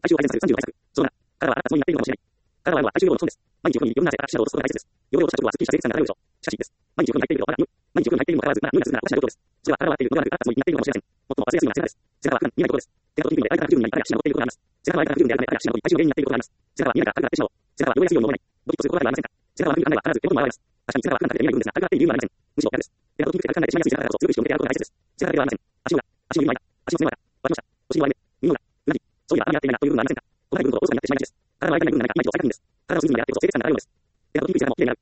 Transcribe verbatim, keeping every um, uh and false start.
体臭を改善させるさんじゅうの対策。そうだな。体はあなたつもりになっているのかもしれない。体はあるは体臭予防の基本です。毎日お風呂にいろんな汗や手などをすることが大切です。汚れを落としたことはすっきりした清潔感が漂うでしょう。しかし、です。毎日お風呂に入っているのはあなたに、毎日お風呂に入っているにもかかわらず、まだ匂いがするならおかしな状況です。それは体は洗っているのではなく、あなたつもりになっているのかもしれません。最も忘れやすいのは背中です。背中は普段見えないところです。手がとピンクで相手が不十分になり、手が残っていることがあります。背中は相手が不十分であるため、相手が体臭の原因になっていることがあります。背中は見えないから軽くなってしまおう。背中は汚れやすいように思わない。ドキッとすることがありませんか。背中は悪い考えは必ず手元に現れます。確かに背中は普段から見えない部分ですが、悪くなっている理由はありません。むしろ逆です。手がとピンクで軽くなってしまいやすい背中だからこそ、強く意識を向けてやることが大切です。背中だけではありません。足の裏、足の指の間、足の爪の間、脇の下、お尻の割れ目、耳の裏、うなぎ、そういえばあまり合っていないなという部分はありませんか。この部分とおろそかになってしまいがちです。体は相手が部分ではないか、毎日お疲れになるんです。体をすぐにやってこそ清潔感があるのです。手がとピンクでもきれいになる。